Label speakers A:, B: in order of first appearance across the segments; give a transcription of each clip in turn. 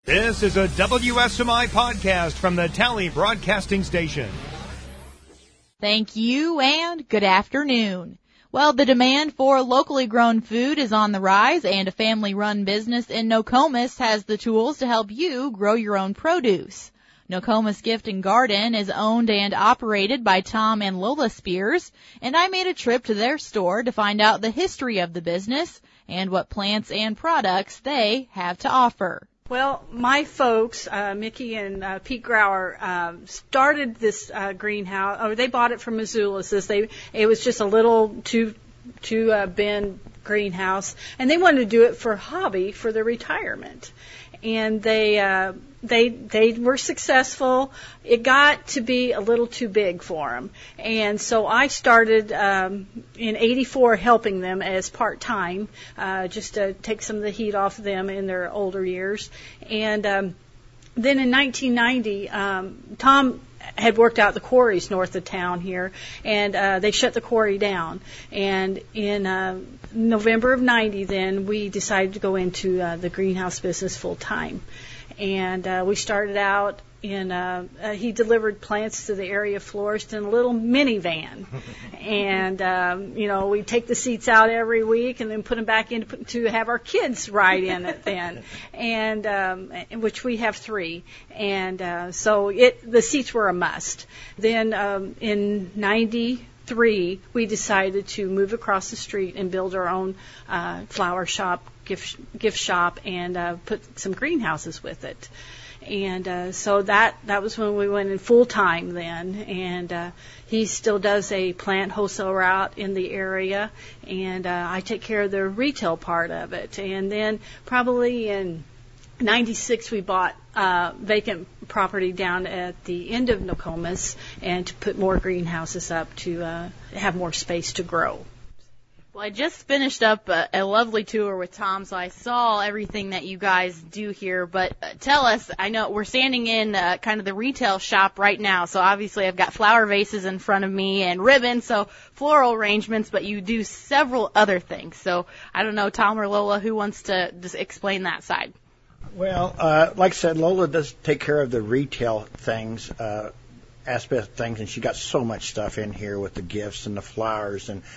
A: This is a WSMI podcast from the Tally Broadcasting Station.
B: Thank you and good afternoon. Well, the demand for locally grown food is on the rise, and a family-run business in Nokomis has the tools to help you grow your own produce. Nokomis Gift and Garden is owned and operated by Tom and Lola Spears, and I made a trip to their store to find out the history of the business and what plants and products they have to offer.
C: Well, my folks, Mickey and Pete Grauer, started this greenhouse, or they bought it from Missoula's. It was just a little two-bin greenhouse, and they wanted to do it for hobby for their retirement. And they were successful. It got to be a little too big for them. And so I started in '84 helping them as part-time, just to take some of the heat off them in their older years. And then in 1990, Tom had worked out the quarries north of town here, and they shut the quarry down. And in November of '90, then we decided to go into the greenhouse business full time. And we started out in he delivered plants to the area florist in a little minivan. And we'd take the seats out every week and then put them back in to have our kids ride in it then, and which we have 3. And so the seats were a must. Then in '93 we decided to move across the street and build our own flower shop, gift shop, and put some greenhouses with it. And so that was when we went in full time then. And he still does a plant wholesale route in the area, and I take care of the retail part of it. And then probably in '96 we bought vacant property down at the end of Nokomis, and to put more greenhouses up to have more space to grow.
B: Well, I just finished up a lovely tour with Tom, so I saw everything that you guys do here. But tell us, I know we're standing in kind of the retail shop right now, so obviously I've got flower vases in front of me and ribbons, so floral arrangements, but you do several other things. So I don't know, Tom or Lola, who wants to just explain that side?
D: Well, like I said, Lola does take care of the retail things, aspect of things, and she got so much stuff in here with the gifts and the flowers, and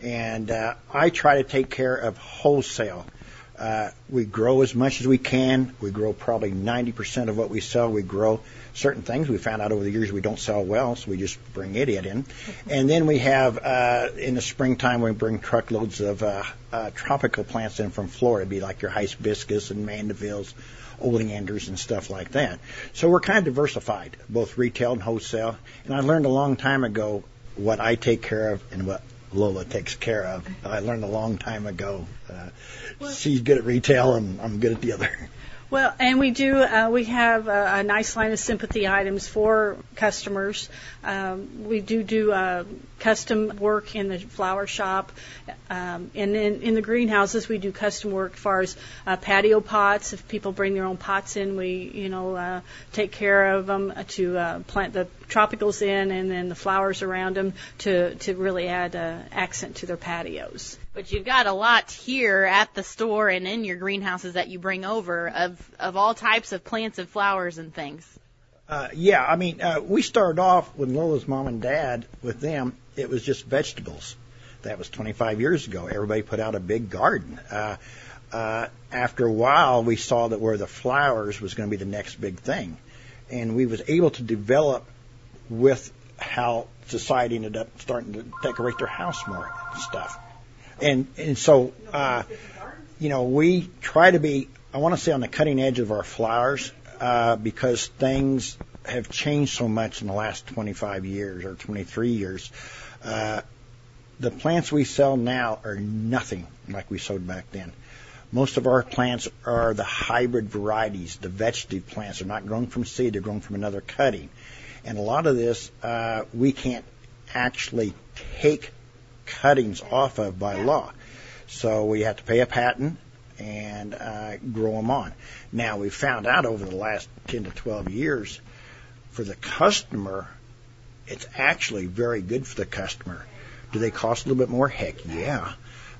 D: I try to take care of wholesale. We grow as much as we can. We grow probably 90% of what we sell. We grow certain things we found out over the years we don't sell well, so we just bring it in. And then we have, in the springtime, we bring truckloads of tropical plants in from Florida. It'd be like your hibiscus and mandevilles, oleanders, and stuff like that. So we're kind of diversified, both retail and wholesale. And I learned a long time ago what I take care of and what Lola takes care of. I learned a long time ago. She's good at retail, and I'm good at the other.
C: Well, and we have a nice line of sympathy items for customers. We do custom work in the flower shop, and in the greenhouses we do custom work as far as patio pots. If people bring their own pots in, we take care of them to plant the tropicals in, and then the flowers around them to really add accent to their patios.
B: But you've got a lot here at the store and in your greenhouses that you bring over of all types of plants and flowers and things.
D: We started off with Lola's mom and dad. With them, it was just vegetables. That was 25 years ago. Everybody put out a big garden. After a while, we saw that where the flowers was going to be the next big thing. And we was able to develop with how society ended up starting to decorate their house more and stuff. And so, we try to be, I want to say, on the cutting edge of our flowers, because things have changed so much in the last 25 years or 23 years. The plants we sell now are nothing like we sold back then. Most of our plants are the hybrid varieties, the vegetative plants. They're not grown from seed, they're grown from another cutting. And a lot of this, we can't actually take cuttings off of by law. So we have to pay a patent and grow them on. Now, we found out over the last 10 to 12 years, for the customer, it's actually very good for the customer. Do they cost a little bit more? Heck, yeah.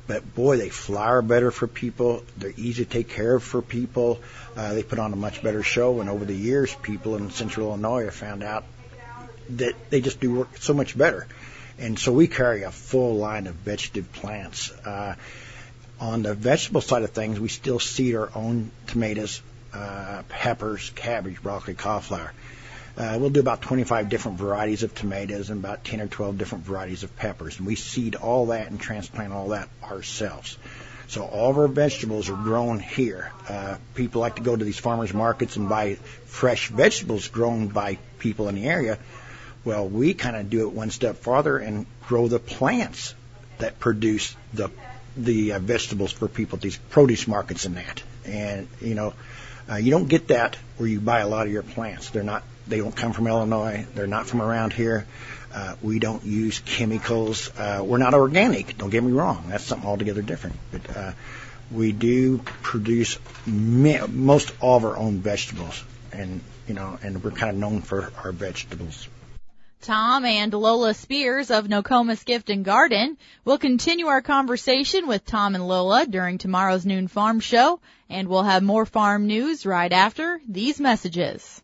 D: but boy, they flower better for people. They're easy to take care of for people. They put on a much better show, and over the years, people in Central Illinois have found out that they just do work so much better. And so we carry a full line of vegetative plants. On the vegetable side of things, we still seed our own tomatoes, peppers, cabbage, broccoli, cauliflower. We'll do about 25 different varieties of tomatoes and about 10 or 12 different varieties of peppers. And we seed all that and transplant all that ourselves. So all of our vegetables are grown here. People like to go to these farmers markets and buy fresh vegetables grown by people in the area. Well, we kind of do it one step farther and grow the plants that produce the vegetables for people at these produce markets and that. And, you don't get that where you buy a lot of your plants. They don't come from Illinois. They're not from around here. We don't use chemicals. We're not organic. Don't get me wrong. That's something altogether different. But we do produce most all of our own vegetables, and we're kind of known for our vegetables.
B: Tom and Lola Spears of Nokomis Gift and Garden will continue our conversation with Tom and Lola during tomorrow's noon farm show, and we'll have more farm news right after these messages.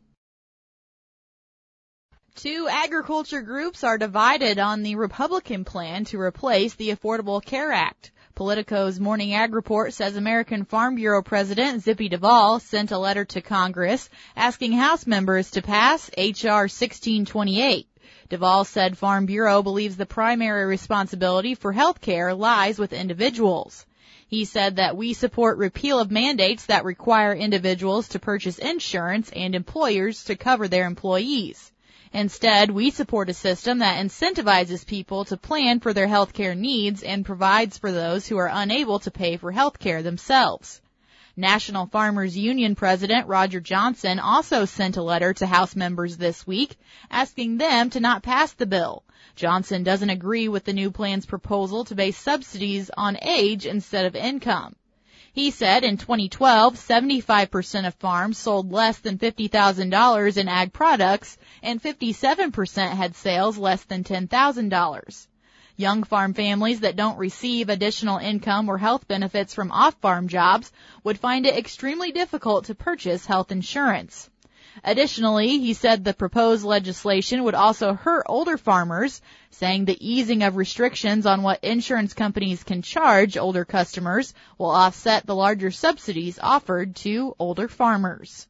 B: Two agriculture groups are divided on the Republican plan to replace the Affordable Care Act. Politico's Morning Ag Report says American Farm Bureau President Zippy Duvall sent a letter to Congress asking House members to pass H.R. 1628. Duvall said Farm Bureau believes the primary responsibility for health care lies with individuals. He said that we support repeal of mandates that require individuals to purchase insurance and employers to cover their employees. Instead, we support a system that incentivizes people to plan for their health care needs and provides for those who are unable to pay for health care themselves. National Farmers Union President Roger Johnson also sent a letter to House members this week asking them to not pass the bill. Johnson doesn't agree with the new plan's proposal to base subsidies on age instead of income. He said in 2012, 75% of farms sold less than $50,000 in ag products and 57% had sales less than $10,000. Young farm families that don't receive additional income or health benefits from off-farm jobs would find it extremely difficult to purchase health insurance. Additionally, he said the proposed legislation would also hurt older farmers, saying the easing of restrictions on what insurance companies can charge older customers will offset the larger subsidies offered to older farmers.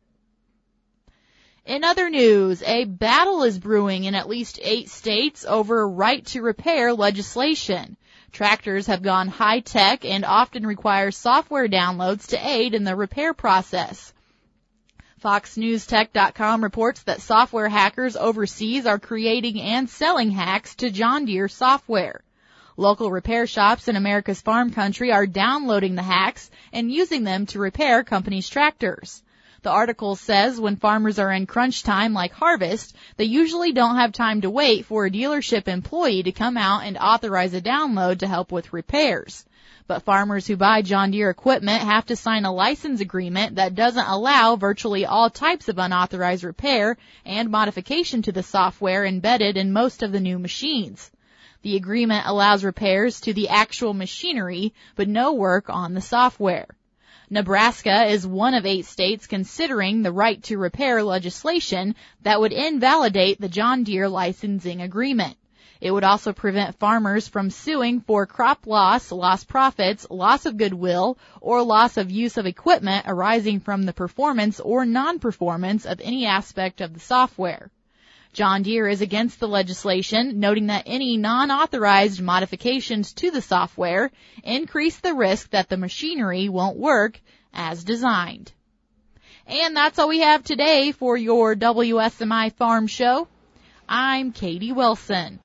B: In other news, a battle is brewing in at least 8 states over right-to-repair legislation. Tractors have gone high-tech and often require software downloads to aid in the repair process. FoxNewsTech.com reports that software hackers overseas are creating and selling hacks to John Deere software. Local repair shops in America's farm country are downloading the hacks and using them to repair companies' tractors. The article says when farmers are in crunch time like harvest, they usually don't have time to wait for a dealership employee to come out and authorize a download to help with repairs. But farmers who buy John Deere equipment have to sign a license agreement that doesn't allow virtually all types of unauthorized repair and modification to the software embedded in most of the new machines. The agreement allows repairs to the actual machinery, but no work on the software. Nebraska is one of 8 states considering the right to repair legislation that would invalidate the John Deere licensing agreement. It would also prevent farmers from suing for crop loss, lost profits, loss of goodwill, or loss of use of equipment arising from the performance or non-performance of any aspect of the software. John Deere is against the legislation, noting that any non-authorized modifications to the software increase the risk that the machinery won't work as designed. And that's all we have today for your WSMI Farm Show. I'm Katie Wilson.